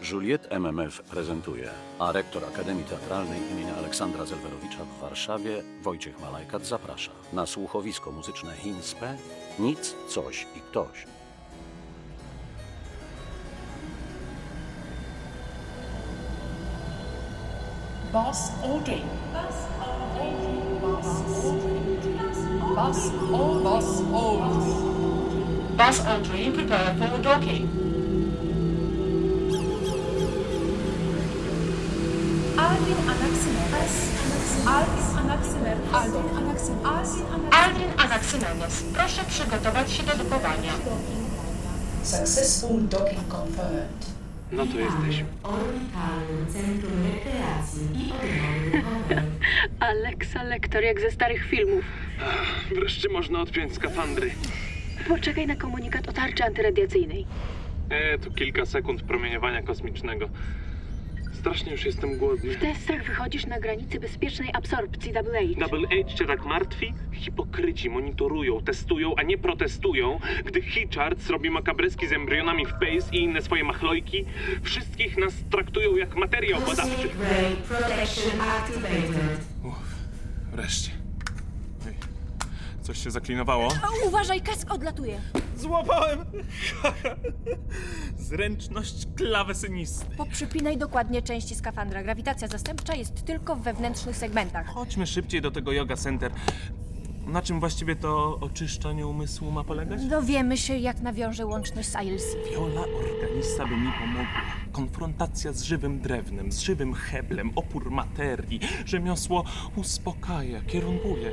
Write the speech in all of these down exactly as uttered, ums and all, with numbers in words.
Juliet M M F prezentuje, a rektor Akademii Teatralnej imienia Aleksandra Zelwerowicza w Warszawie, Wojciech Malajkat, zaprasza na słuchowisko muzyczne Hinspe, Nic, Coś i Ktoś. Buzz Aldrin. Buzz Aldrin. Buzz Aldrin. Buzz Aldrin. Buzz Aldrin, prepare for docking. Aldrin Anaximandros. Aldrin Anaximandros. Aldrin Anaximandros. Aldrin Anaximandros. Proszę przygotować się do dokowania. Successful docking confirmed. No to jesteśmy. Orbitalnym Centrum Rekreacji i Odnowy Ruchowej. Alexa lektor jak ze starych filmów. Ach, wreszcie można odpiąć skafandry. Poczekaj na komunikat o tarczy antyradiacyjnej. E, to kilka sekund promieniowania kosmicznego. Strasznie już jestem głodny. W testach wychodzisz na granicy bezpiecznej absorpcji Double H. Double H cię tak martwi? Hipokryci monitorują, testują, a nie protestują, gdy Hitchards robi makabreski z embrionami w Pace i inne swoje machlojki. Wszystkich nas traktują jak materiał badawczy. Cosmic Ray Protection Activated. Uff, wreszcie. Ej, coś się zaklinowało. O, uważaj, kask odlatuje. Złapałem! Zręczność klawesynisty. Poprzypinaj dokładnie części skafandra. Grawitacja zastępcza jest tylko w wewnętrznych segmentach. Chodźmy szybciej do tego yoga center. Na czym właściwie to oczyszczanie umysłu ma polegać? Dowiemy się, jak nawiąże łączność z I L C. Viola organista by mi pomogła. Konfrontacja z żywym drewnem, z żywym heblem, opór materii. Rzemiosło uspokaja, kierunkuje.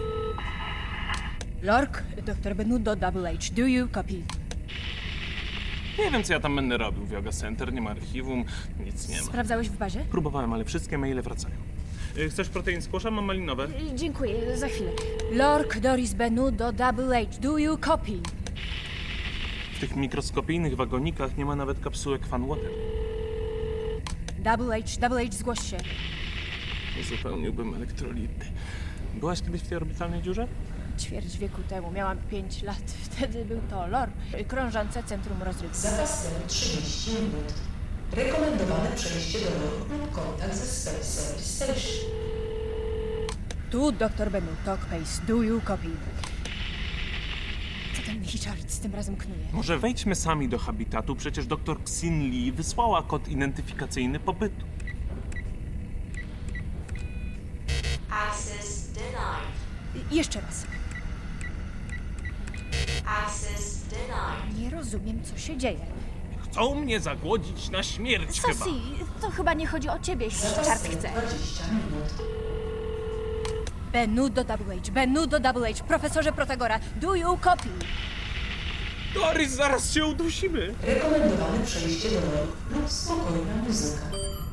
Lork, doktor Benudo, Double H. Do you copy? Nie wiem, co ja tam będę robił w yoga center. Nie ma archiwum, nic nie ma. Sprawdzałeś w bazie? Próbowałem, ale wszystkie maile wracają. Y, Chcesz protein squasha? Mam malinowe. Y, Dziękuję, za chwilę. Lork, Doris, Benudo, Double H. Do you copy? W tych mikroskopijnych wagonikach nie ma nawet kapsułek Fan Water. Double H, Double H, zgłoś się. Uzupełniłbym elektrolity. Byłaś kiedyś w tej orbitalnej dziurze? Ćwierć wieku temu, miałam pięć lat. Wtedy był to L O R, krążące centrum rozrywki. Zapasem trzydzieści minut. Rekomendowane przejście do loru lub kontakt ze Space Service Station. Tu doktor Benu, talk pace, do you copy? Co ten Hitchards tym razem knuje? Może wejdźmy sami do habitatu, przecież doktor Xin Lee wysłała kod identyfikacyjny pobytu. Access denied. Y, Jeszcze raz. Access denied. Nie rozumiem, co się dzieje. Chcą mnie zagłodzić na śmierć chyba. Sosi, to chyba nie chodzi o ciebie, jeśli Hitchard Zapasem chce. dwadzieścia minut. Benudo Double H, Benudo Double H, profesorze Protagora, do you copy? Doris, zaraz się udusimy. Rekomendowane przejście do loru lub spokojna muzyka.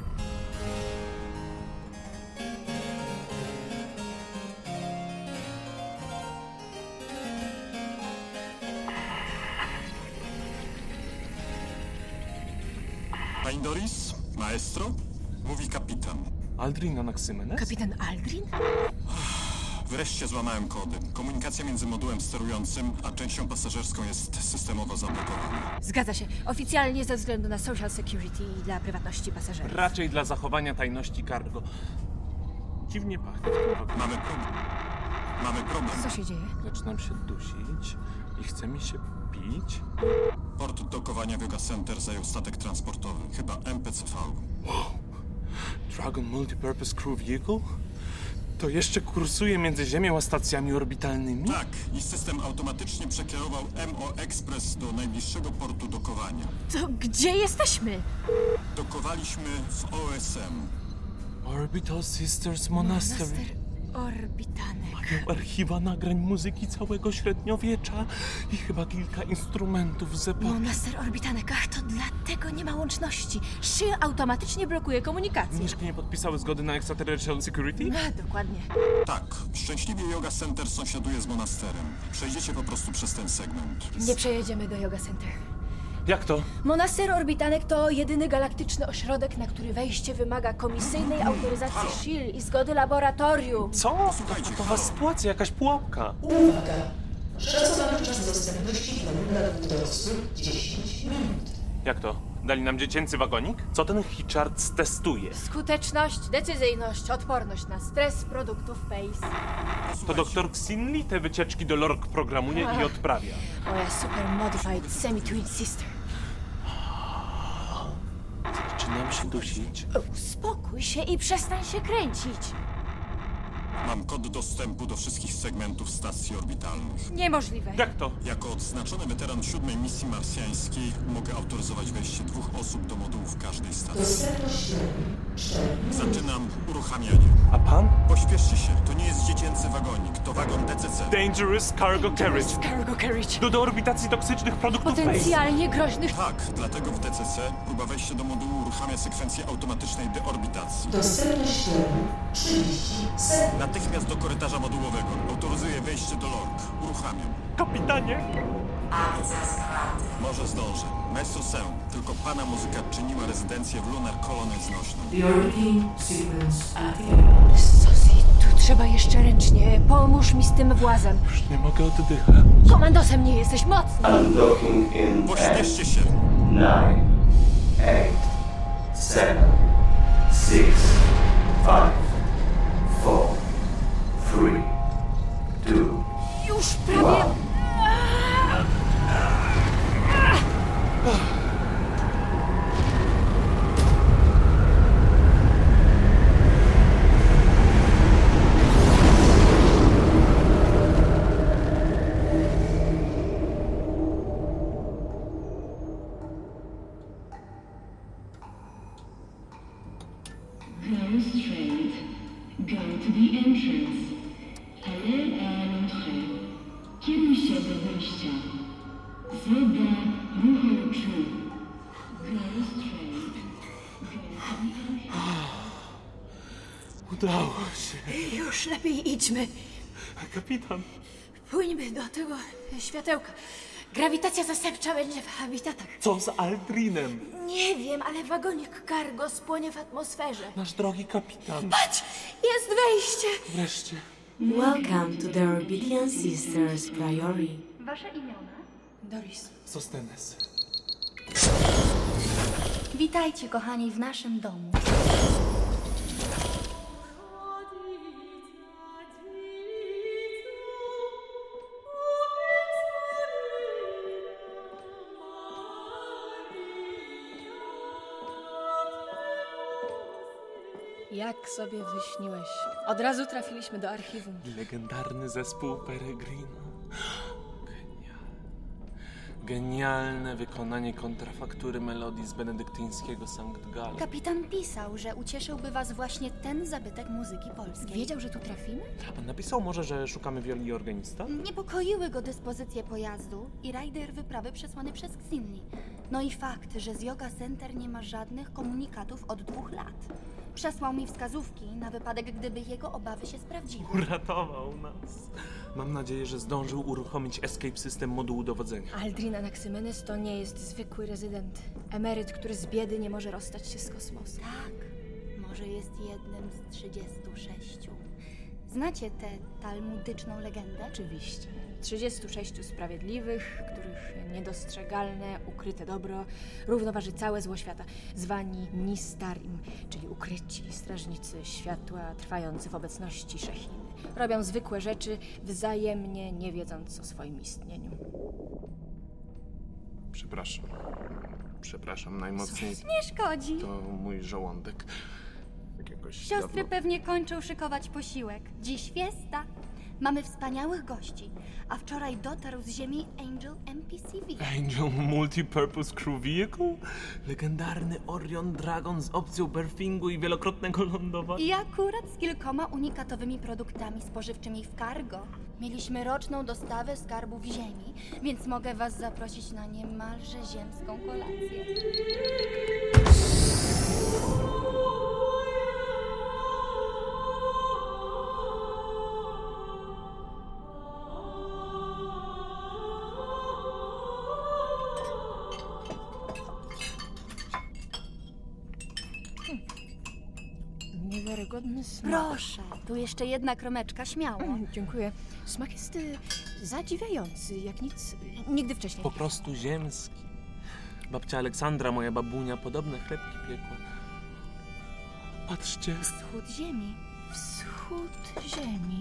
Pani Doris? Maestro? Mówi kapitan. Aldrin Anaximandros? Kapitan Aldrin? Wreszcie złamałem kody. Komunikacja między modułem sterującym a częścią pasażerską jest systemowo zablokowana. Zgadza się. Oficjalnie ze względu na social security i dla prywatności pasażerów. Raczej dla zachowania tajności cargo. Dziwnie pachnie. Mamy problem. Mamy problem. Co się dzieje? Zaczynam się dusić i chce mi się pić. Port dokowania w Yoga Center zajął statek transportowy. Chyba M P C V. Dragon Multipurpose Crew Vehicle? To jeszcze kursuje między Ziemią a stacjami orbitalnymi? Tak, i system automatycznie przekierował M O Express do najbliższego portu dokowania. To gdzie jesteśmy? Dokowaliśmy w O S M. Orbital Sisters Monastery. Monaster Orbitanek. Mają archiwa nagrań muzyki całego średniowiecza i chyba kilka instrumentów z epoki. Monaster Orbitanek, ach, to dlatego nie ma łączności. Szyl automatycznie blokuje komunikację. Mieszki nie podpisały zgody na extraterrestrial security? No, dokładnie. Tak, szczęśliwie Yoga Center sąsiaduje z monasterem. Przejdziecie po prostu przez ten segment. Nie przejedziemy do Yoga Center. Jak to? Monaster Orbitanek to jedyny galaktyczny ośrodek, na który wejście wymaga komisyjnej autoryzacji Szyl i zgody laboratorium. Co? Słuchajcie, To halo. sytuacja, jakaś pułapka. Uwaga! Szacowany czas dostępności dla dla dorosłych dziesięć minut. Jak to? Dali nam dziecięcy wagonik? Co ten Hitchard testuje? Skuteczność, decyzyjność, odporność na stres produktów Pace. To doktor Xinli te wycieczki do Lork programuje i odprawia. Moja super modified semi-twin sister. Zaczynam się dusić. Uspokój się i przestań się kręcić. Mam kod dostępu do wszystkich segmentów stacji orbitalnych. Niemożliwe. Jak to? Jako odznaczony weteran siódmej misji marsjańskiej mogę autoryzować wejście dwóch osób do modułów każdej stacji. Dostępność lewy cztery. Zaczynam uruchamianie. A pan? Pośpieszcie się, to nie jest dziecięcy wagonik, to wagon D C C. Dangerous Cargo Carriage. Cargo carriage. Do deorbitacji toksycznych produktów Pace. Potencjalnie groźnych. Tak, dlatego w D C C próba wejścia do modułu uruchamia sekwencję automatycznej deorbitacji. Dostępność lewy trzydzieści sekund. Natychmiast do korytarza modułowego. Autoryzuję wejście do Lork. Uruchamiam. Kapitanie! Może zdążę. Maestro Sen, tylko pana muzyka czyniła rezydencję w Lunar Colony znośną. The orbiting sequence activated. Sosi, tu trzeba jeszcze ręcznie. Pomóż mi z tym włazem. Już nie mogę oddychać. Komandosem nie jesteś mocny. Undocking in Pośpieszcie się! nine, eight, seven, six, five, four, three, two, Już prawie. Go straight. Go to the entrance. Allez à l'entrée. Kieruj się do wyjścia. Zda ruchoczu. Go straight. Go to the entrance. Udało się. Już lepiej idźmy. Kapitan. Pójdźmy do tego światełka. Grawitacja zastępcza będzie w habitatach. Co z Aldrinem? Nie wiem, ale wagonik cargo spłonie w atmosferze. Nasz drogi kapitan. Patrz! Jest wejście! Wreszcie. Welcome to the Orbitian Sisters Priori. Wasze imiona? Doris. Sostenes. Witajcie, kochani, w naszym domu. Jak sobie wyśniłeś? Od razu trafiliśmy do archiwum. Legendarny zespół Peregrino. Genialne. Genialne wykonanie kontrafaktury melodii z benedyktyńskiego Sankt Gall. Kapitan pisał, że ucieszyłby was właśnie ten zabytek muzyki polskiej. Wiedział, że tu trafimy? A napisał może, że szukamy wioli organista? Niepokoiły go dyspozycje pojazdu i rajder wyprawy przesłany przez Xinli. No i fakt, że z Yoga Center nie ma żadnych komunikatów od dwóch lat. Przesłał mi wskazówki na wypadek, gdyby jego obawy się sprawdziły. Uratował nas. Mam nadzieję, że zdążył uruchomić escape system modułu dowodzenia. Aldrin Anaximenes to nie jest zwykły rezydent. Emeryt, który z biedy nie może rozstać się z kosmosem. Tak, może jest jednym z trzydziestu sześciu. Znacie tę talmudyczną legendę? Oczywiście. trzydziestu sześciu sprawiedliwych, których niedostrzegalne, ukryte dobro równoważy całe zło świata, zwani Nistarim, czyli ukryci strażnicy światła trwający w obecności Szechiny. Robią zwykłe rzeczy, wzajemnie nie wiedząc o swoim istnieniu. Przepraszam. Przepraszam najmocniej. Nie szkodzi. To mój żołądek. Tak jakoś Siostry dawno... pewnie kończą szykować posiłek. Dziś fiesta. Mamy wspaniałych gości, a wczoraj dotarł z Ziemi Angel M P C V. Angel Multipurpose Crew Vehicle? Legendarny Orion Dragon z opcją berthingu i wielokrotnego lądowania? I akurat z kilkoma unikatowymi produktami spożywczymi w cargo. Mieliśmy roczną dostawę skarbów Ziemi, więc mogę was zaprosić na niemalże ziemską kolację. Niewiarygodny smak. Proszę, tu jeszcze jedna kromeczka, śmiało. Mm, dziękuję. Smak jest y, zadziwiający, jak nic y, nigdy wcześniej. Po prostu ziemski. Babcia Aleksandra, moja babunia, podobne chlebki piekła. Patrzcie, Wschód ziemi. Wschód Ziemi.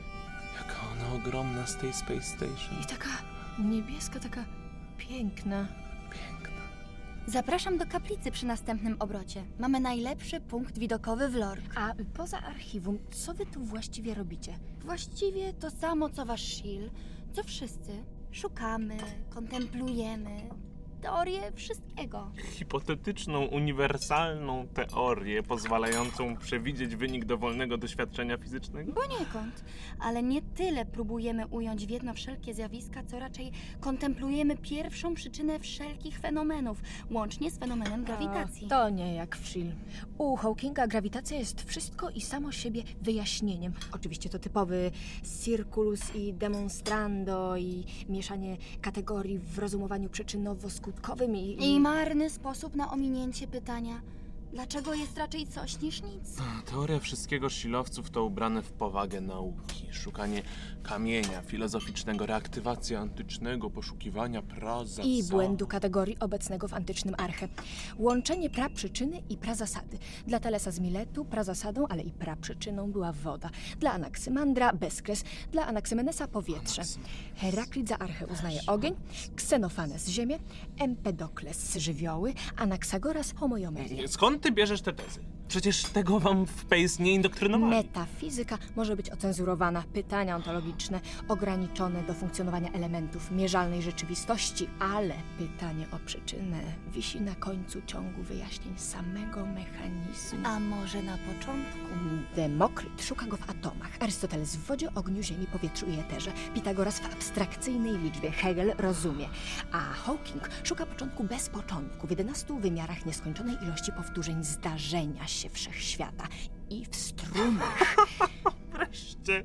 jaka ona ogromna z tej Space Station. I taka niebieska, taka piękna. Piękna. Zapraszam do kaplicy przy następnym obrocie. Mamy najlepszy punkt widokowy w Lork. A poza archiwum, co wy tu właściwie robicie? Właściwie to samo co wasz Shield, co wszyscy. Szukamy, kontemplujemy. Teorię wszystkiego. Hipotetyczną, uniwersalną teorię pozwalającą przewidzieć wynik dowolnego doświadczenia fizycznego? Poniekąd, ale nie tyle próbujemy ująć w jedno wszelkie zjawiska, co raczej kontemplujemy pierwszą przyczynę wszelkich fenomenów, łącznie z fenomenem grawitacji. A, to nie jak w Shield. U Hawkinga grawitacja jest wszystko i samo siebie wyjaśnieniem. Oczywiście to typowy circulus i demonstrando i mieszanie kategorii w rozumowaniu przyczynowo-skutkowym i... I marny sposób na ominięcie pytania, dlaczego jest raczej coś niż nic. Teoria wszystkiego szilowców to ubrane w powagę nauki, szukanie kamienia filozoficznego, reaktywacja antycznego, poszukiwania prazasad. I błędu kategorii obecnego w antycznym arche. Łączenie praprzyczyny i prazasady. Dla Talesa z Miletu prazasadą, ale i praprzyczyną była woda. Dla Anaksymandra bezkres, dla Anaksymenesa powietrze. Heraklit za archę uznaje ogień, Ksenofanes ziemię, Empedokles żywioły, Anaksagoras homoiomerię. Skąd ty bierzesz te tezy? Przecież tego wam w Pace nie indoktrynowali. Metafizyka może być ocenzurowana, pytania ontologiczne ograniczone do funkcjonowania elementów mierzalnej rzeczywistości, ale pytanie o przyczynę wisi na końcu ciągu wyjaśnień samego mechanizmu. A może na początku? Demokryt szuka go w atomach, Arystoteles w wodzie, ogniu, ziemi, powietrzu i eterze, Pitagoras w abstrakcyjnej liczbie, Hegel rozumie, a Hawking szuka początku bez początku, w jedenastu wymiarach nieskończonej ilości powtórzeń zdarzenia się wszechświata i w strunach. Wreszcie.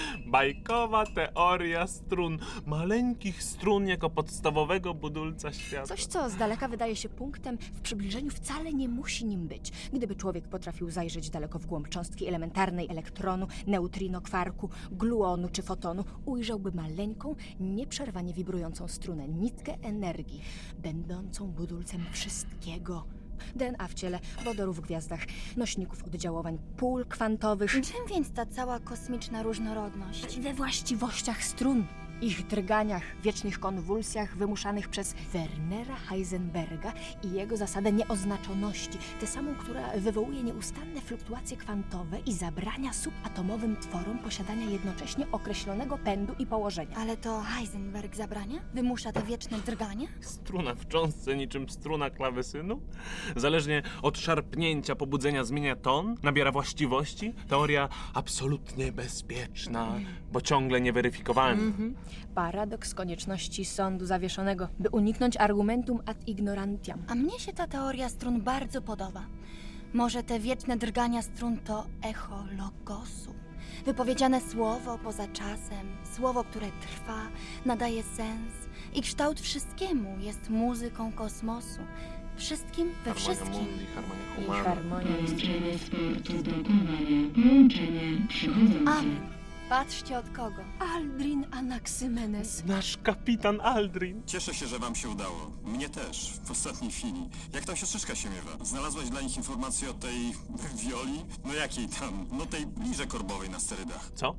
Bajkowa teoria strun. Maleńkich strun jako podstawowego budulca świata. Coś, co z daleka wydaje się punktem, w przybliżeniu wcale nie musi nim być. Gdyby człowiek potrafił zajrzeć daleko w głąb cząstki elementarnej elektronu, neutrino, kwarku, gluonu czy fotonu, ujrzałby maleńką, nieprzerwanie wibrującą strunę, nitkę energii, będącą budulcem wszystkiego. D N A w ciele, wodoru w gwiazdach, nośników oddziaływań pól kwantowych. Czym więc ta cała kosmiczna różnorodność? We właściwościach strun, ich drganiach, wiecznych konwulsjach wymuszanych przez Wernera Heisenberga i jego zasadę nieoznaczoności, tę samą, która wywołuje nieustanne fluktuacje kwantowe i zabrania subatomowym tworom posiadania jednocześnie określonego pędu i położenia. Ale to Heisenberg zabrania? Wymusza te wieczne drgania? Struna w cząstce niczym struna klawesynu? Zależnie od szarpnięcia pobudzenia zmienia ton, nabiera właściwości? Teoria absolutnie bezpieczna, bo ciągle nieweryfikowalna. Mhm. Paradoks konieczności sądu zawieszonego, by uniknąć argumentum ad ignorantiam. A mnie się ta teoria strun bardzo podoba. Może te wieczne drgania strun to echo logosu. Wypowiedziane słowo poza czasem, słowo, które trwa, nadaje sens i kształt wszystkiemu, jest muzyką kosmosu. Wszystkim we Harmonia wszystkim. mundi, harmonia I humana. harmonia jest... Transportu dokonania połączenia przechodzącym. Amen. Patrzcie od kogo. Aldrin Anaksymenes. Nasz kapitan Aldrin. Cieszę się, że wam się udało. Mnie też, w ostatniej chwili. Jak tam siostrzyczka się miewa? Znalazłaś dla nich informacje o tej wioli? No jakiej tam? No tej liże korbowej na sterydach. Co?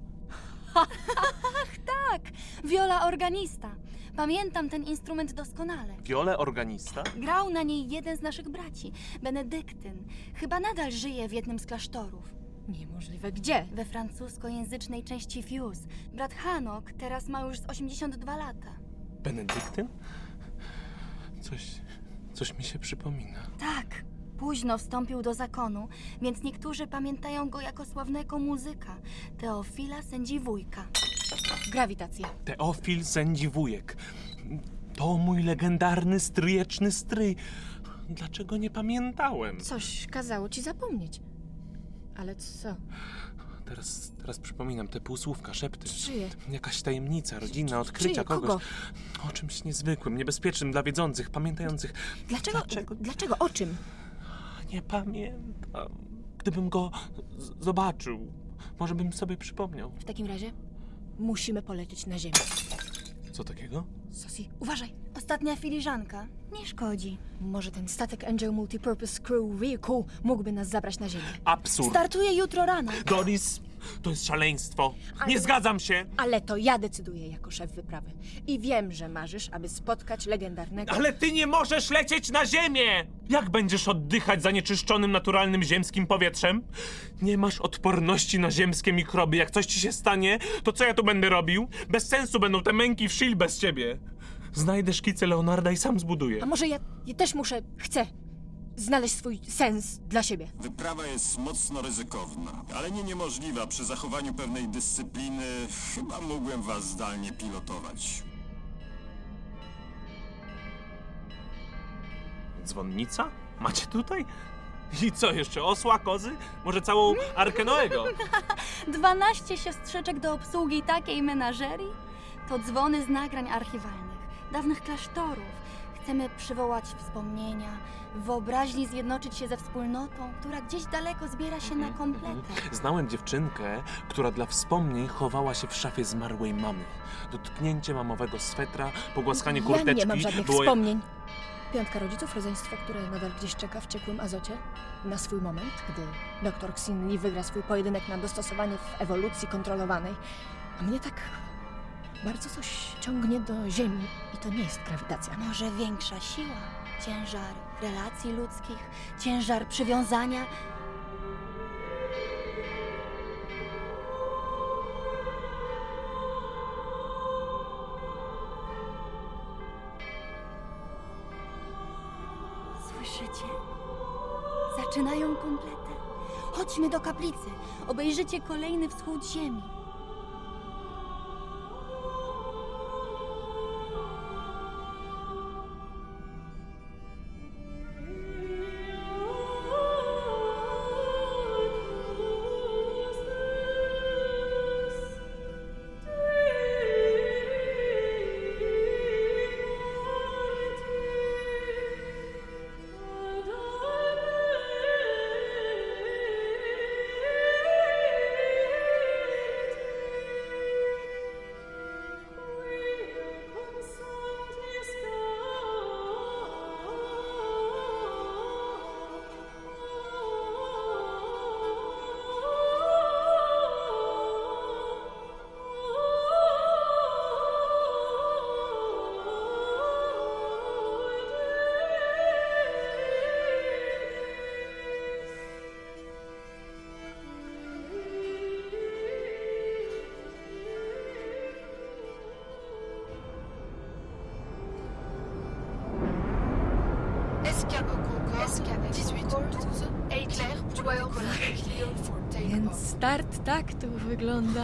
Tak, wiola organista. Pamiętam ten instrument doskonale. Wiole organista? Grał na niej jeden z naszych braci, Benedyktyn. Chyba nadal żyje w jednym z klasztorów. Niemożliwe. Gdzie? We francuskojęzycznej części Fuse. Brat Hanok teraz ma już z osiemdziesiąt dwa lata. Benedyktyn? Coś... coś mi się przypomina. Tak, późno wstąpił do zakonu, więc niektórzy pamiętają go jako sławnego muzyka, Teofila Sędziwójka. Grawitacja. Teofil Sędziwujek. To mój legendarny stryjeczny stryj. Dlaczego nie pamiętałem? Coś kazało ci zapomnieć. Ale co? Teraz, teraz przypominam te półsłówka, szepty. Czyje? Jakaś tajemnica, rodzinna, odkrycia Czyje? kogoś. Kogo? O czymś niezwykłym, niebezpiecznym dla wiedzących, pamiętających. Dlaczego? Dlaczego? Dlaczego? O czym? Nie pamiętam. Gdybym go z- zobaczył, może bym sobie przypomniał. W takim razie musimy polecieć na ziemię. Co takiego? Sosi, uważaj. Ostatnia filiżanka. Nie szkodzi. Może ten statek Angel Multipurpose Crew Vehicle mógłby nas zabrać na ziemię. Absurd. Startuję jutro rano. Doris, to jest szaleństwo. Nie Ale- zgadzam się. Ale to ja decyduję jako szef wyprawy. I wiem, że marzysz, aby spotkać legendarnego... Ale ty nie możesz lecieć na ziemię! Jak będziesz oddychać zanieczyszczonym, naturalnym ziemskim powietrzem? Nie masz odporności na ziemskie mikroby. Jak coś ci się stanie, to co ja tu będę robił? Bez sensu będą te męki w Shield bez ciebie. Znajdę szkice Leonarda i sam zbuduję. A może ja, ja też muszę, chcę znaleźć swój sens dla siebie. Wyprawa jest mocno ryzykowna, ale nie niemożliwa. Przy zachowaniu pewnej dyscypliny chyba mógłbym was zdalnie pilotować. Dzwonnica? Macie tutaj? I co jeszcze? Osła, kozy? Może całą Arkę Noego? Dwanaście siostrzyczek do obsługi takiej menażerii? To dzwony z nagrań archiwalnych, dawnych klasztorów. Chcemy przywołać wspomnienia, w wyobraźni zjednoczyć się ze wspólnotą, która gdzieś daleko zbiera się na kompletę. Znałem dziewczynkę, która dla wspomnień chowała się w szafie zmarłej mamy. Dotknięcie mamowego swetra, pogłaskanie kurteczki... Ja nie mam żadnych było jak- wspomnień. Piątka rodziców, rodzeństwo, które nadal gdzieś czeka w ciekłym azocie. Na swój moment, gdy doktor Xin Li wygra swój pojedynek na dostosowanie w ewolucji kontrolowanej. A mnie tak bardzo coś ciągnie do ziemi i to nie jest grawitacja. Może większa siła, ciężar relacji ludzkich, ciężar przywiązania. Słyszycie? Zaczynają kompletę. Chodźmy do kaplicy. Obejrzycie kolejny wschód ziemi. Więc start tak tu wygląda.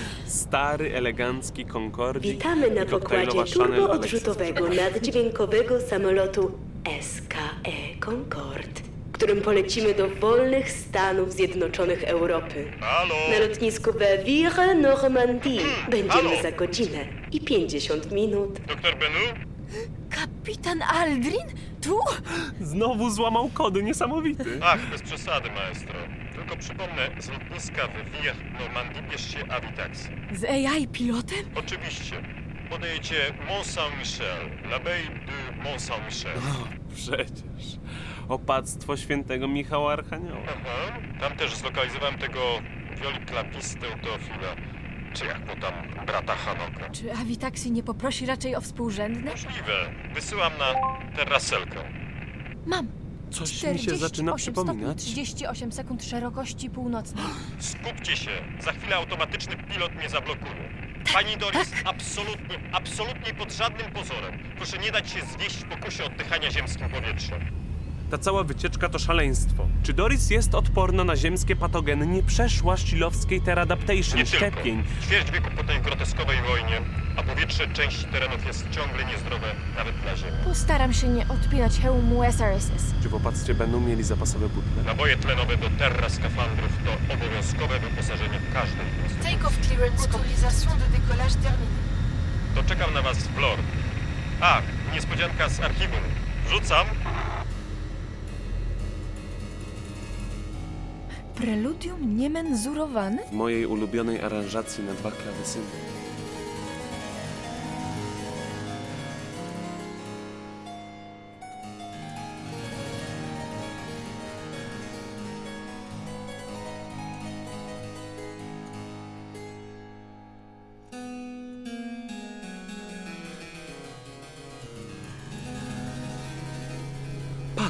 Stary, elegancki Concordii Witamy na i koktajlowa pokładzie Chanel turboodrzutowego naddźwiękowego samolotu S K E Concorde, którym polecimy do wolnych Stanów Zjednoczonych Europy. Halo? Na lotnisku Bevire Normandie będziemy za godzinę i pięćdziesiąt minut. Doktor Benu? Kapitan Aldrin? Tu? Znowu złamał kody, niesamowity. Ach, bez przesady, maestro. Tylko przypomnę, z lotniska w Vire Normandie bierzcie Avitax. Z A I pilotem? Oczywiście. Podajecie Mont Saint-Michel, l'Abbaye de Mont Saint-Michel. Przecież. Opactwo świętego Michała Archanioła. Aha. Tam też zlokalizowałem tego wioliklapistę Teofila. Czy jak mu tam, brata Hanoka. Czy Avitaxi nie poprosi raczej o współrzędne? Możliwe. Wysyłam na teraselkę. Mam. Coś mi się zaczyna przypominać. trzydzieści osiem sekund szerokości północnej. Skupcie się. Za chwilę automatyczny pilot mnie zablokuje. Pani Doris, absolutnie, absolutnie pod żadnym pozorem. Proszę nie dać się zwieść w pokusie oddychania ziemskim powietrzem. Ta cała wycieczka to szaleństwo. Czy Doris jest odporna na ziemskie patogeny? Nie przeszła sztilowskiej teradaptation, Nie tylko. szczepień. Ćwierć wieku po tej groteskowej wojnie, a powietrze części terenów jest ciągle niezdrowe, nawet dla Ziemi. Postaram się nie odpinać hełmu S R S S. Czy w opactwie będą mieli zapasowe butle? Naboje tlenowe do terra skafandrów to obowiązkowe wyposażenie każdej jednostki. Take-off clearance, autorisation de décollage terminée. To czekam na was w Blor. Ach, niespodzianka z archiwum. Rzucam. Preludium niemenzurowane? W mojej ulubionej aranżacji na dwa klawesyny.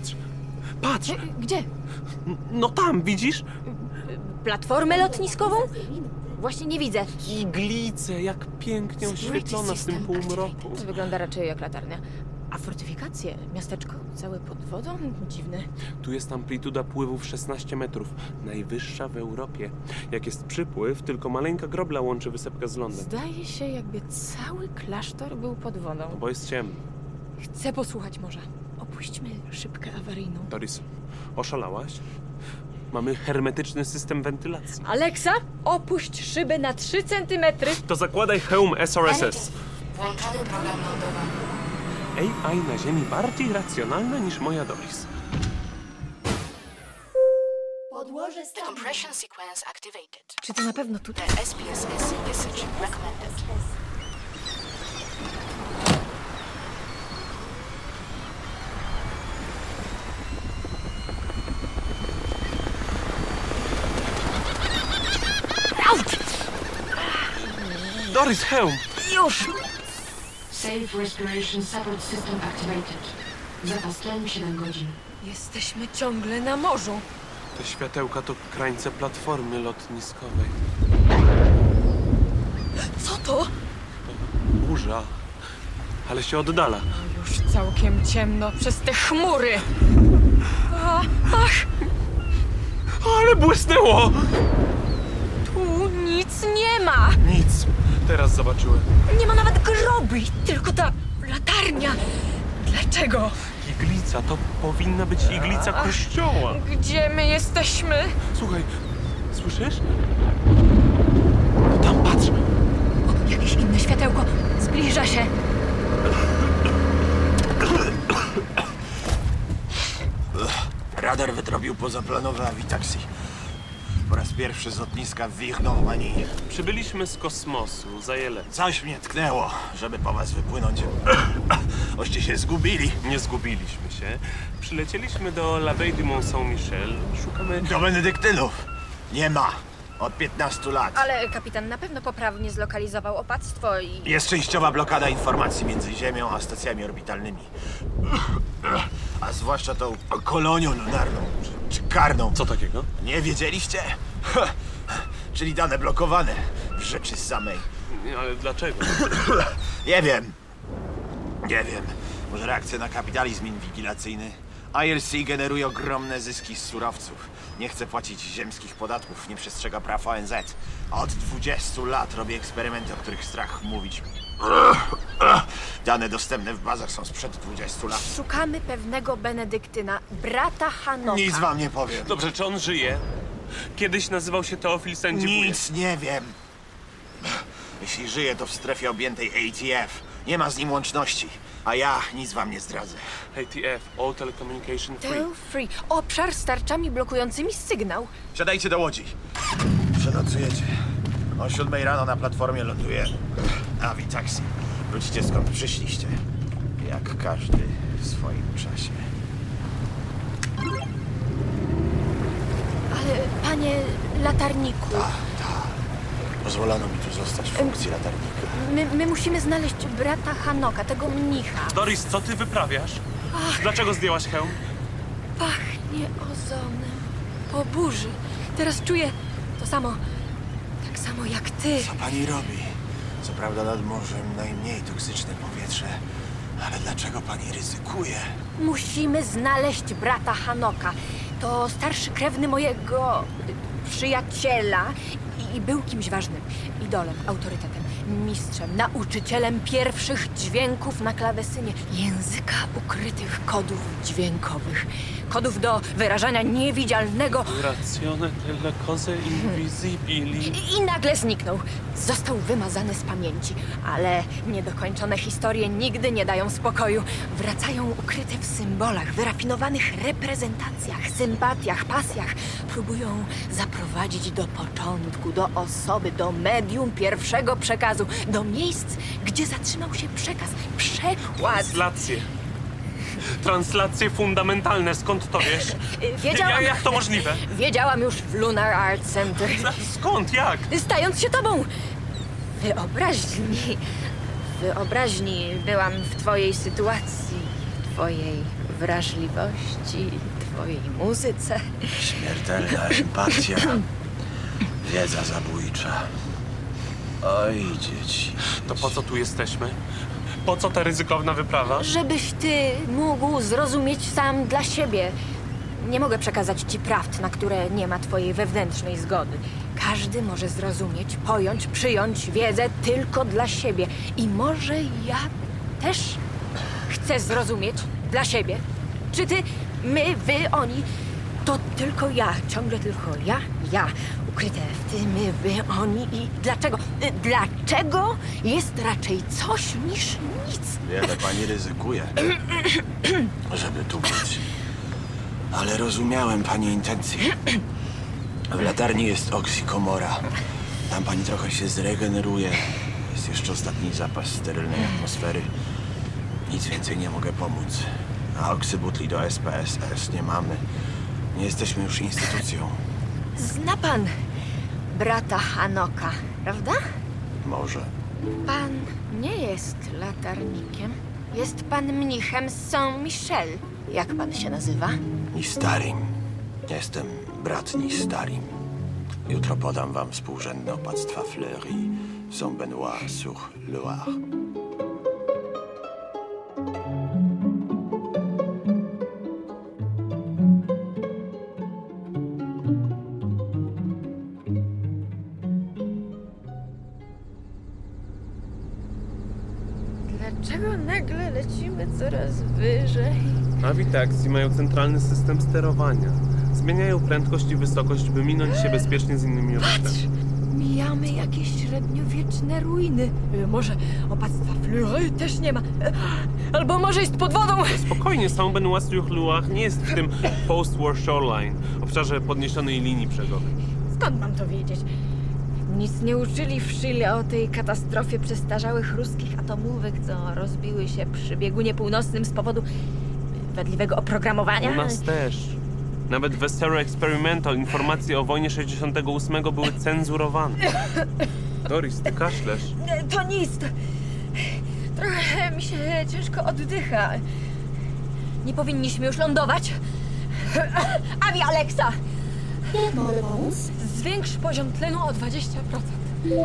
Patrz! Patrz! E, Gdzie? No tam, widzisz? Platformę lotniskową? Właśnie nie widzę. Iglice, jak pięknie oświetlona w tym półmroku. To wygląda raczej jak latarnia. A fortyfikacje? Miasteczko całe pod wodą? Dziwne. Tu jest amplituda pływów szesnaście metrów. Najwyższa w Europie. Jak jest przypływ, tylko maleńka grobla łączy wysepkę z lądem. Zdaje się, jakby cały klasztor był pod wodą. Bo jest ciemno. Chcę posłuchać morza. Opuśćmy szybkę awaryjną. Doris, oszalałaś? Mamy hermetyczny system wentylacji. Alexa, opuść szybę na trzy centymetry. To zakładaj hełm S R S S. Włączony program lądowany. A I na Ziemi bardziej racjonalna niż moja Doris. Podłoże stanu. Decompression sequence activated. Czy to na pewno tutaj? The S P S S usage recommended. Doris, hełm! Już! Safe respiration support system activated. Zapas tlenu siedem godzin. Jesteśmy ciągle na morzu. Te światełka to krańce platformy lotniskowej. Co to? Burza. Ale się oddala. Już całkiem ciemno przez te chmury. A, ach, Ale błysnęło! tu nic nie ma. Nic. Teraz zobaczyłem. Nie ma nawet grobu, tylko ta latarnia. Dlaczego? Iglica, to powinna być iglica kościoła. Gdzie my jesteśmy? Słuchaj, słyszysz? Tam patrz! O, jakieś inne światełko. Zbliża się. Radar wytropił pozaplanowe awitaxi. Po raz pierwszy z lotniska w Normanii. Przybyliśmy z kosmosu, za Jelec. Coś mnie tknęło, żeby po was wypłynąć. Oście się zgubili. Nie zgubiliśmy się. Przylecieliśmy do l'Abbaye du Mont Saint-Michel. Szukamy... Do Benedyktynów. Nie ma. Od piętnastu lat. Ale kapitan na pewno poprawnie zlokalizował opactwo i... Jest częściowa blokada informacji między Ziemią a stacjami orbitalnymi. A zwłaszcza tą kolonią lunarną, czy, czy karną. Co takiego? Nie wiedzieliście? Czyli dane blokowane w rzeczy samej. Nie, ale dlaczego? Nie wiem. Nie wiem. Może reakcja na kapitalizm inwigilacyjny? I L C generuje ogromne zyski z surowców. Nie chce płacić ziemskich podatków, nie przestrzega praw O N Z. A od dwudziestu lat robi eksperymenty, o których strach mówić. Dane dostępne w bazach są sprzed dwudziestu lat. Szukamy pewnego Benedyktyna, brata Hanoka. Nic wam nie powiem. Dobrze, czy on żyje? Kiedyś nazywał się Teofil Sędziwuje. Nic nie wiem. Jeśli żyje, to w strefie objętej A T F. Nie ma z nim łączności. A ja nic wam nie zdradzę. A T F, All Telecommunication Free. Tel Free. Obszar z tarczami blokującymi sygnał. Wsiadajcie do łodzi. Przenocujecie. O siódmej rano na platformie ląduje Avitaxi. Wróćcie skąd przyszliście. Jak każdy w swoim czasie. Ale panie latarniku, Pozwolono mi tu zostać w funkcji latarnika. my, my musimy znaleźć brata Hanoka, tego mnicha. Doris, co ty wyprawiasz? Dlaczego zdjęłaś hełm? Pachnie ozonem. Po burzy. Teraz czuję to samo. Tak samo jak ty. Co pani robi? Co prawda nad morzem najmniej toksyczne powietrze, ale dlaczego pani ryzykuje? Musimy znaleźć brata Hanoka. To starszy krewny mojego przyjaciela i, i był kimś ważnym. Idolem, autorytetem, mistrzem, nauczycielem pierwszych dźwięków na klawesynie. Języka ukrytych kodów dźwiękowych. Kodów do wyrażania niewidzialnego. Racjone delle cose invisibili. I, I nagle zniknął. Został wymazany z pamięci. Ale niedokończone historie nigdy nie dają spokoju. Wracają ukryte w symbolach, wyrafinowanych reprezentacjach, sympatiach, pasjach. Próbują zaprowadzić do początku, do osoby, do medium pierwszego przekazu, do miejsc, gdzie zatrzymał się przekaz, przekład. Translacje. Translacje fundamentalne, skąd to wiesz? Wiedziałam, Ja, jak to możliwe? Wiedziałam już w Lunar Art Center. Skąd? Jak? Stając się tobą. Wyobraźni. Wyobraźni byłam w twojej sytuacji, w twojej wrażliwości, twojej muzyce. Śmiertelna empatia. Wiedza zabójcza. Oj, dzieci. To po co tu jesteśmy? Po co ta ryzykowna wyprawa? Żebyś ty mógł zrozumieć sam dla siebie. Nie mogę przekazać ci prawd, na które nie ma twojej wewnętrznej zgody. Każdy może zrozumieć, pojąć, przyjąć wiedzę tylko dla siebie. I może ja też chcę zrozumieć dla siebie. Czy ty, my, wy, oni, to tylko ja, ciągle tylko ja, ja. Ukryte w ty, my, wy, oni i dlaczego? Y, Dlaczego jest raczej coś niż nic. Wiele pani ryzykuje, żeby tu być. Ale rozumiałem pani intencje. W latarni jest oksykomora. Tam pani trochę się zregeneruje. Jest jeszcze ostatni zapas sterylnej atmosfery. Nic więcej nie mogę pomóc. A oksybutli do S P S S nie mamy. Nie jesteśmy już instytucją. Zna pan brata Hanoka, prawda? Może. Pan nie jest latarnikiem. Jest pan mnichem z Saint-Michel. Jak pan się nazywa? Nistarim. Jestem brat Nistarim. Jutro podam wam współrzędne opactwa Fleury w Saint-Benoît-sur-Loire. Dlaczego nagle lecimy coraz wyżej? Avi Taxi mają centralny system sterowania. Zmieniają prędkość i wysokość, by minąć się bezpiecznie z innymi obiektami. Mijamy jakieś średniowieczne ruiny. Y, Może opactwa Fleury też nie ma. Y, Albo może jest pod wodą. Spokojnie, Saint-Benoît-sur-Loire nie jest w tym post-war shoreline, obszarze podniesionej linii brzegowej. Skąd mam to wiedzieć? Nic nie uczyli w Chile o tej katastrofie przestarzałych ruskich atomówek, co rozbiły się przy biegunie północnym z powodu wadliwego oprogramowania. U nas też. Nawet w Zero Experimental informacje o wojnie sześćdziesiątego ósmego były cenzurowane. Doris, ty kaszlesz. To nic. Trochę mi się ciężko oddycha. Nie powinniśmy już lądować? Avi, Alexa! Jak mogę pomóc? Zwiększ poziom tlenu o dwadzieścia procent.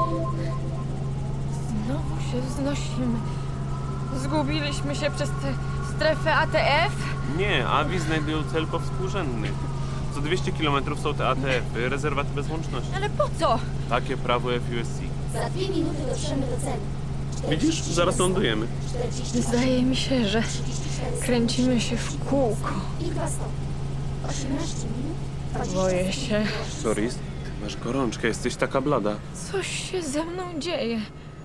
Znowu się wznosimy. Zgubiliśmy się przez tę strefę A T F? Nie, Avi znajdują cel powspółrzędnych. Co dwieście kilometrów są te A T F-y, rezerwaty bez łączności. Ale po co? Takie prawo F U S C. Za dwie minuty dotrzemy do celu. Widzisz? Zaraz lądujemy. Zdaje mi się, że kręcimy się w kółko. I dwa stopnie. osiemnaście minut. Boję się. Doris, ty masz gorączkę, jesteś taka blada. Coś się ze mną dzieje.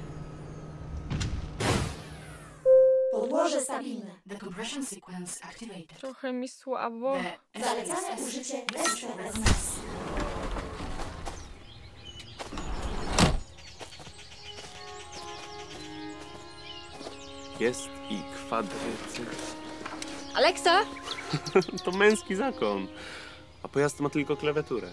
Podłoże stabilne. The compression sequence activated. Trochę mi słabo. Zalecane użycie S P S S. Jest i kwadrycyl. Alexa? To męski zakon. A pojazd ma tylko klawiaturę.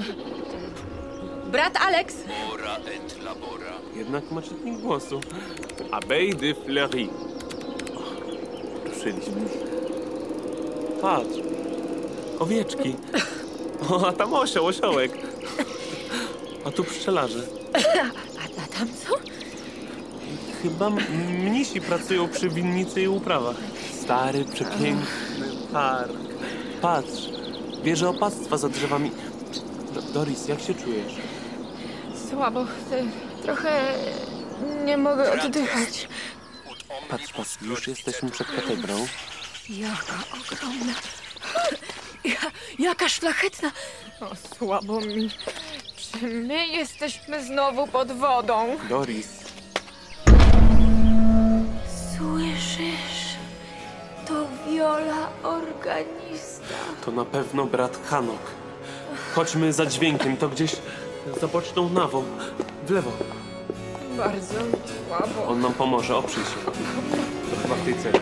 Brat Alex? Jednak ma czytnik głosu. Abeille de Fleury. Ruszyliśmy. Patrz. Owieczki. O, a tam osioł, osiołek. A tu pszczelarze. A, a tam co? Chyba m- mnisi pracują przy winnicy i uprawach. Stary, przepiękny park. Patrz, wieże opactwa za drzewami. Do- Doris, jak się czujesz? Słabo chcę. Trochę nie mogę oddychać. Patrz, patrz, już jesteśmy przed katedrą. Jaka ogromna. Ja, jaka szlachetna. O, słabo mi. Czy my jesteśmy znowu pod wodą? Doris, Słyszysz? To Viola organista. to na pewno brat Hanok. Chodźmy za dźwiękiem, to gdzieś za boczną nawą. W lewo. Bardzo mi słabo. On nam pomoże, oprzyj się. To chyba w tej celi.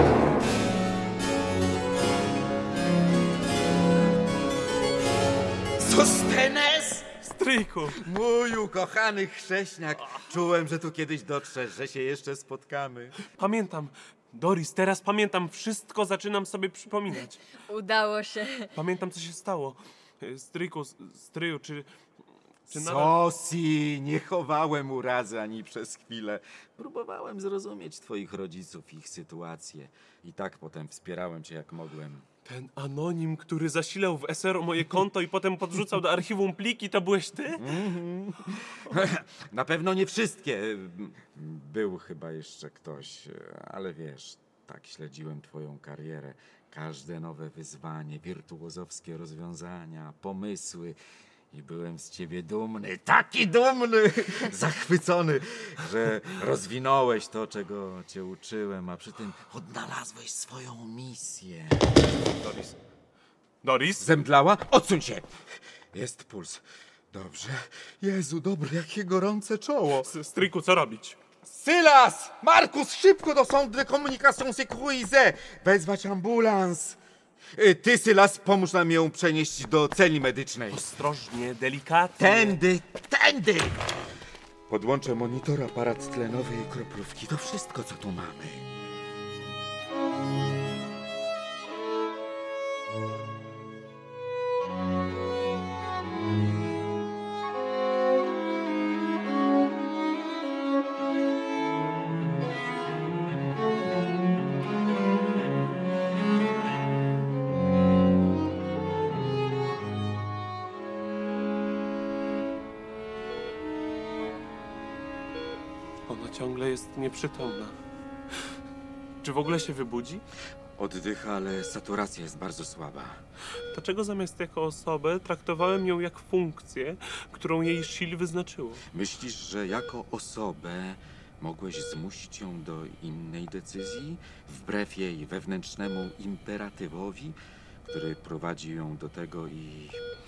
Sustenes! Stryjku! Mój ukochany chrześniak. Czułem, że tu kiedyś dotrzesz, że się jeszcze spotkamy. Pamiętam, Doris, teraz pamiętam wszystko, zaczynam sobie przypominać. Udało się. Pamiętam, co się stało. Stryjku, stryju, czy... czy nadal... Sosi, nie chowałem urazy ani przez chwilę. Próbowałem zrozumieć twoich rodziców, ich sytuację. I tak potem wspierałem cię jak mogłem. Ten anonim, który zasilał w S R O moje konto i potem podrzucał do archiwum pliki, to byłeś ty? Mm-hmm. Na pewno nie wszystkie. Był chyba jeszcze ktoś, ale wiesz, tak śledziłem twoją karierę. Każde nowe wyzwanie, wirtuozowskie rozwiązania, pomysły. I byłem z ciebie dumny, taki dumny, zachwycony, że rozwinąłeś to, czego cię uczyłem, a przy tym odnalazłeś swoją misję. Doris? Doris? Zemdlała? Odsuń się! Jest puls. Dobrze. Jezu, dobre, jakie gorące czoło. Stryjku, co robić? Sylas! Markus, szybko do Centre de Communication Sécurisée! Wezwać ambulans. Ty, Sylas, pomóż nam ją przenieść do celi medycznej. Ostrożnie, delikatnie. Tędy, tędy! Podłączę monitor, aparat tlenowy i kroplówki. To wszystko, co tu mamy. Ona ciągle jest nieprzytomna. Czy w ogóle się wybudzi? Oddycha, ale saturacja jest bardzo słaba. Dlaczego zamiast jako osobę traktowałem ją jak funkcję, którą jej S H I E L wyznaczyło? Myślisz, że jako osobę mogłeś zmusić ją do innej decyzji, wbrew jej wewnętrznemu imperatywowi, który prowadzi ją do tego i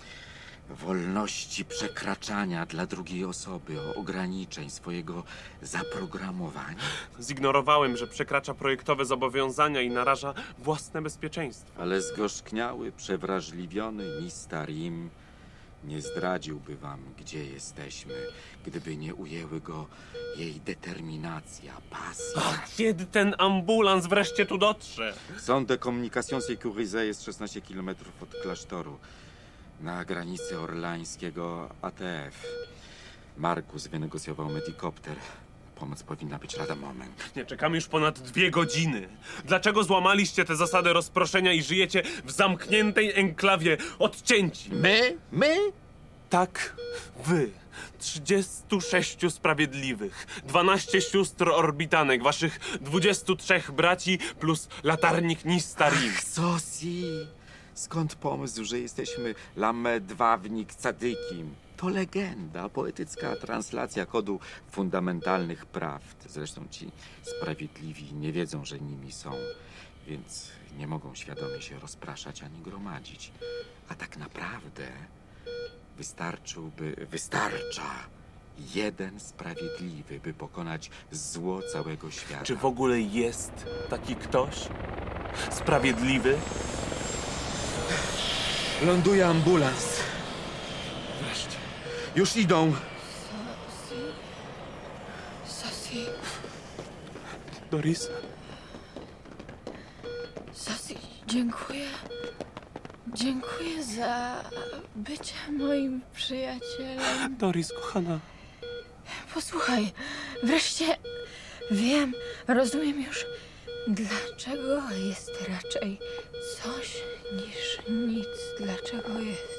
wolności przekraczania dla drugiej osoby, ograniczeń swojego zaprogramowania? Zignorowałem, że przekracza projektowe zobowiązania i naraża własne bezpieczeństwo. Ale zgorzkniały, przewrażliwiony Nistarim nie zdradziłby wam, gdzie jesteśmy, gdyby nie ujęły go jej determinacja, pasja. Ach, kiedy ten ambulans wreszcie tu dotrze? Centre de Communication Sécurisée jest szesnaście kilometrów od klasztoru, na granicy orlańskiego A T F. Markus wynegocjował medikopter. Pomoc powinna być lada moment. Nie, czekamy już ponad dwie godziny. Dlaczego złamaliście tę zasadę rozproszenia i żyjecie w zamkniętej enklawie, odcięci? My? My? Tak, wy. trzydziestu sześciu sprawiedliwych, dwanaście sióstr orbitanek, waszych dwudziestu trzech braci plus latarnik Nistarim. Ach, Sosi! Skąd pomysł, że jesteśmy Lamedwawnik Cadykim? To legenda, poetycka translacja kodu fundamentalnych prawd. Zresztą ci sprawiedliwi nie wiedzą, że nimi są, więc nie mogą świadomie się rozpraszać ani gromadzić. A tak naprawdę wystarczyłby, wystarcza jeden sprawiedliwy, by pokonać zło całego świata. Czy w ogóle jest taki ktoś? Sprawiedliwy? Ląduje ambulans. Wreszcie. Już idą. Sosi. Doris? Sosi, dziękuję. Dziękuję za bycie moim przyjacielem. Doris, kochana. Posłuchaj, wreszcie wiem, rozumiem już, dlaczego jest raczej coś niż nic. Dlaczego jest?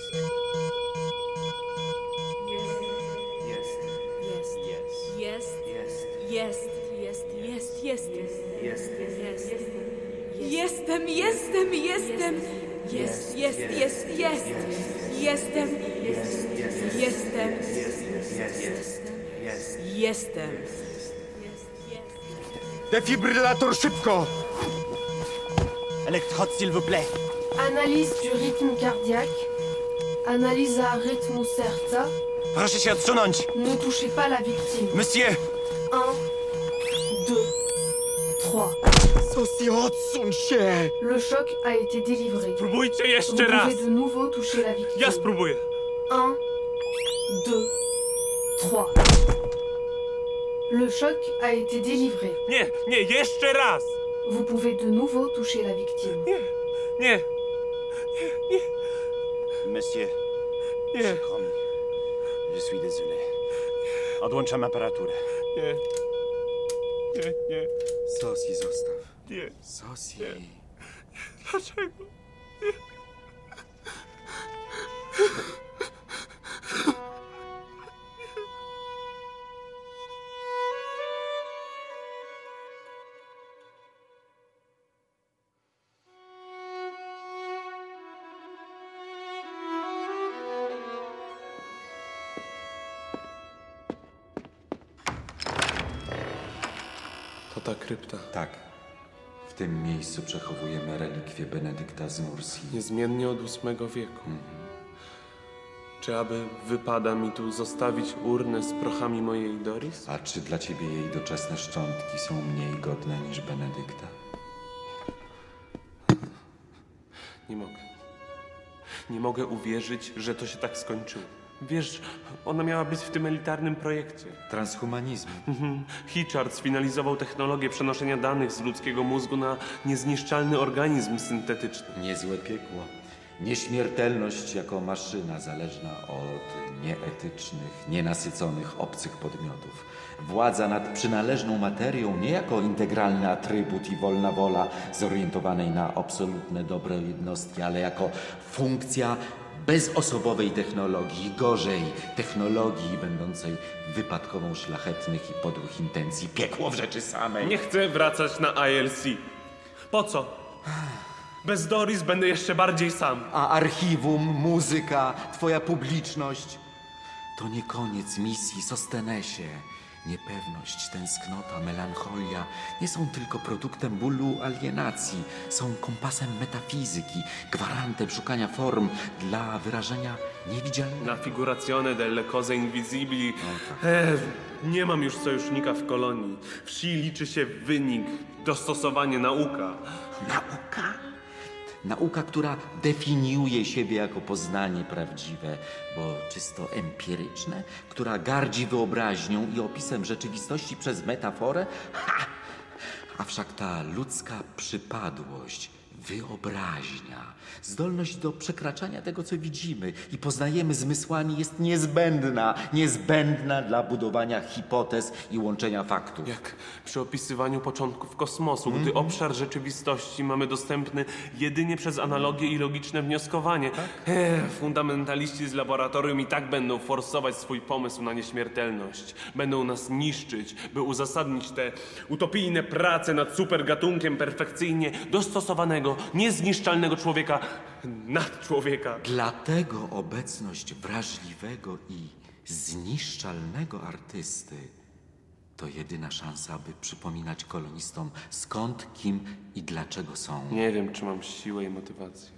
Jest. Jest. Jest. Jest. Jest. Jest. Jest. Jest. Jest. Jestem, jestem, jestem. Jest, jest, jest, jest. Jestem. Jestem. Jestem. Defibrylator, szybko! Elektrode, s'il vous plaît. Analyse du rythme cardiaque. Analyse à rythme serca. Proszę się odsunąć. Ne touchez pas la victime. Monsieur. Un, deux, trois. Sosi, odsuń się! Le choc a été délivré. Spróbujcie Vous jeszcze raz. pouvez de nouveau toucher la victime. Ja spróbuję. Un, deux, trois. Le choc a été délivré. Nie, nie, jeszcze raz. Vous pouvez de nouveau toucher la victime. Nie, nie, nie, Monsieur, nie, przykro mi. Je suis désolé. Odłączam aparaturę. nie, nie, nie, Sosi zostaw. nie. Sosi. Dlaczego? To ta krypta. Tak. W tym miejscu przechowujemy relikwie Benedykta z Nursji. Niezmiennie od ósmego wieku. Mhm. Czy aby wypada mi tu zostawić urnę z prochami mojej Doris? A czy dla ciebie jej doczesne szczątki są mniej godne niż Benedykta? Nie mogę. Nie mogę uwierzyć, że to się tak skończyło. Wiesz, ona miała być w tym elitarnym projekcie. Transhumanizmu. Mhm. Hitchard sfinalizował technologię przenoszenia danych z ludzkiego mózgu na niezniszczalny organizm syntetyczny. Niezłe piekło. Nieśmiertelność jako maszyna zależna od nieetycznych, nienasyconych obcych podmiotów. Władza nad przynależną materią nie jako integralny atrybut i wolna wola zorientowanej na absolutne dobro jednostki, ale jako funkcja bezosobowej technologii, gorzej technologii będącej wypadkową szlachetnych i podłych intencji. Piekło w rzeczy samej. Nie chcę wracać na I L C. Po co? Bez Doris będę jeszcze bardziej sam. A archiwum, muzyka, twoja publiczność to nie koniec misji Sostenesie. Niepewność, tęsknota, melancholia nie są tylko produktem bólu alienacji. Są kompasem metafizyki, gwarantem szukania form dla wyrażenia niewidzialnego. La figurazione delle cose invisibili. No tak. E, nie mam już sojusznika w kolonii. Wsi liczy się wynik, dostosowanie, nauka. Nauka? Nauka, która definiuje siebie jako poznanie prawdziwe, bo czysto empiryczne, która gardzi wyobraźnią i opisem rzeczywistości przez metaforę. Ha! A wszak ta ludzka przypadłość, wyobraźnia, zdolność do przekraczania tego, co widzimy i poznajemy zmysłami jest niezbędna, niezbędna dla budowania hipotez i łączenia faktów. Jak przy opisywaniu początków kosmosu, gdy Mhm. obszar rzeczywistości mamy dostępny jedynie przez analogię i logiczne wnioskowanie. Ech, fundamentaliści z laboratorium i tak będą forsować swój pomysł na nieśmiertelność. Będą nas niszczyć, by uzasadnić te utopijne prace nad supergatunkiem perfekcyjnie dostosowanego, niezniszczalnego człowieka nad człowieka. Dlatego obecność wrażliwego i zniszczalnego artysty to jedyna szansa, by przypominać kolonistom skąd, kim i dlaczego są. Nie wiem, czy mam siłę i motywację.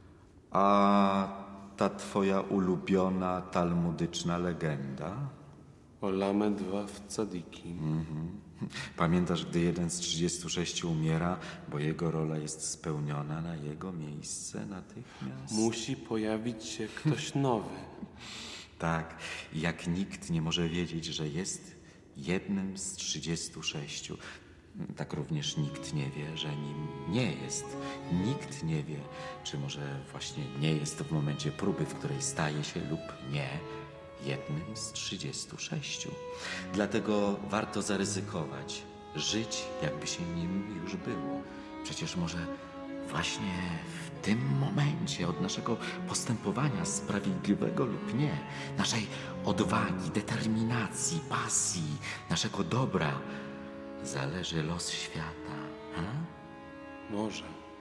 A ta twoja ulubiona talmudyczna legenda? Olame dwa w Tzadiki. Mhm. Pamiętasz, gdy jeden z trzydziestu sześciu umiera, bo jego rola jest spełniona, na jego miejsce natychmiast... Musi pojawić się ktoś nowy. Tak, jak nikt nie może wiedzieć, że jest jednym z trzydziestu sześciu. Tak również nikt nie wie, że nim nie jest. Nikt nie wie, czy może właśnie nie jest w momencie próby, w której staje się lub nie jednym z trzydziestu sześciu. Dlatego warto zaryzykować, żyć jakby się nim już było. Przecież może właśnie w tym momencie od naszego postępowania sprawiedliwego lub nie, naszej odwagi, determinacji, pasji, naszego dobra zależy los świata. Ha? Może.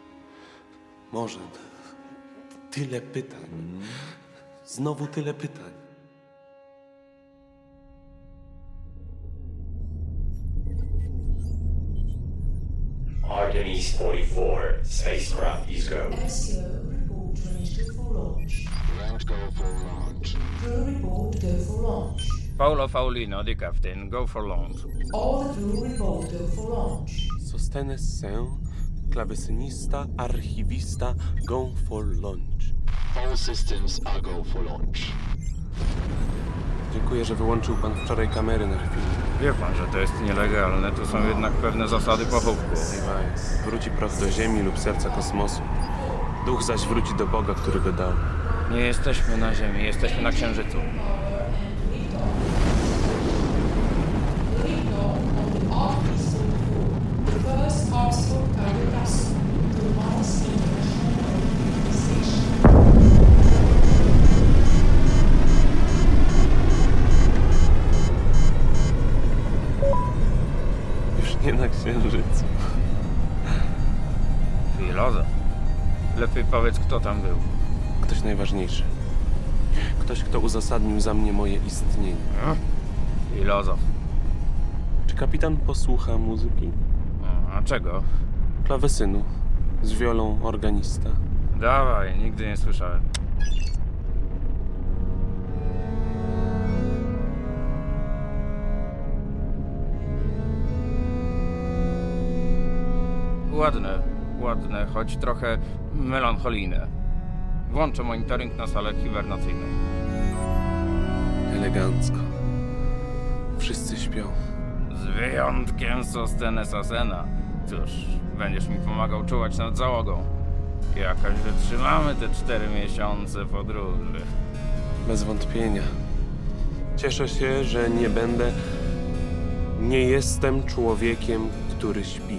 Może. Tyle pytań. Znowu tyle pytań. Artemis forty-four, spacecraft is go. S T O report ready for launch. Round go for launch. Crew report go for launch. Paolo Faulino, the captain, go for launch. All the crew report go for launch. Sostenes się, klawesynista, archiwista, go for launch. All systems are go for launch. Dziękuję, że wyłączył pan wczoraj kamery na chwilę. Wie pan, że to jest nielegalne. Tu są jednak pewne zasady pochówku. Słuchaj, wróci proch do Ziemi lub serca kosmosu. Duch zaś wróci do Boga, który go dał. Nie jesteśmy na Ziemi, jesteśmy na Księżycu. Już nie na Księżycu. Filozof. Lepiej powiedz, kto tam był. Ktoś najważniejszy. Ktoś, kto uzasadnił za mnie moje istnienie. Filozof. Czy kapitan posłucha muzyki? A czego? Klawesynu. Z wiolą organista. Dawaj, nigdy nie słyszałem. Ładne, ładne, choć trochę melancholijne. Włączę monitoring na salę hibernacyjnej. Elegancko. Wszyscy śpią. Z wyjątkiem Sostenes Asena. Cóż, będziesz mi pomagał czuwać nad załogą. Jakaś wytrzymamy te cztery miesiące podróży. Bez wątpienia. Cieszę się, że nie będę... Nie jestem człowiekiem, który śpi.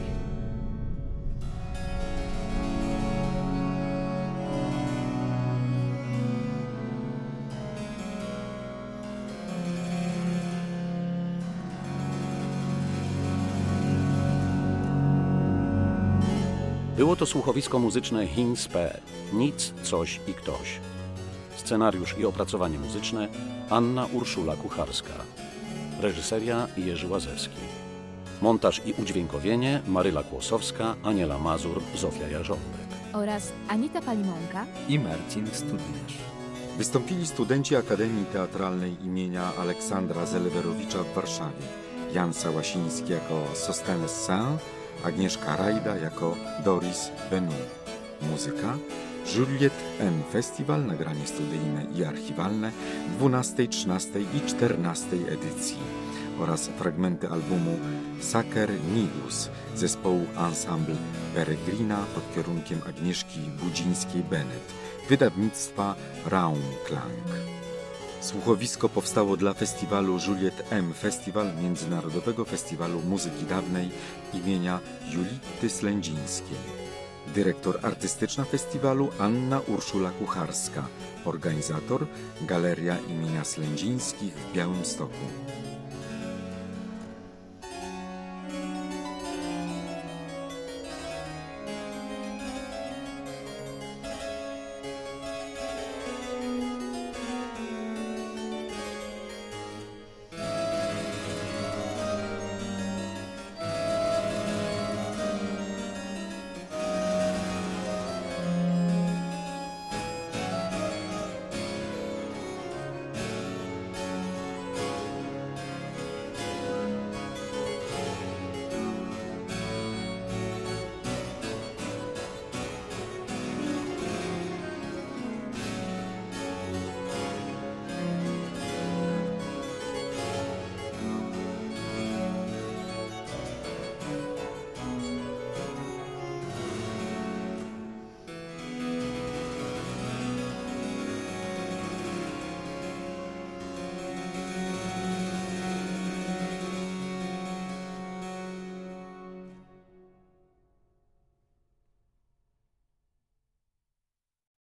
Było to słuchowisko muzyczne Hinspe, Nic, Coś i Ktoś. Scenariusz i opracowanie muzyczne Anna Urszula Kucharska. Reżyseria Jerzy Łazewski. Montaż i udźwiękowienie Maryla Kłosowska, Aniela Mazur, Zofia Jarząbek. Oraz Anita Palimonka i Marcin Studniarz. Wystąpili studenci Akademii Teatralnej imienia Aleksandra Zelwerowicza w Warszawie. Jan Sałasiński jako Sostenes Saint, Agnieszka Rajda jako Doris Benu. Muzyka Juliette M. Festival, nagranie studyjne i archiwalne dwunastej, trzynastej i czternastej edycji oraz fragmenty albumu Saker Nidus zespołu Ensemble Peregrina pod kierunkiem Agnieszki Budzińskiej-Bennett, wydawnictwa Raumklang. Słuchowisko powstało dla festiwalu Juliette M. Festival Międzynarodowego Festiwalu Muzyki Dawnej imienia Julity Slędzińskiej. Dyrektor artystyczna festiwalu Anna Urszula Kucharska. Organizator Galeria imienia Slędzińskich w Białymstoku.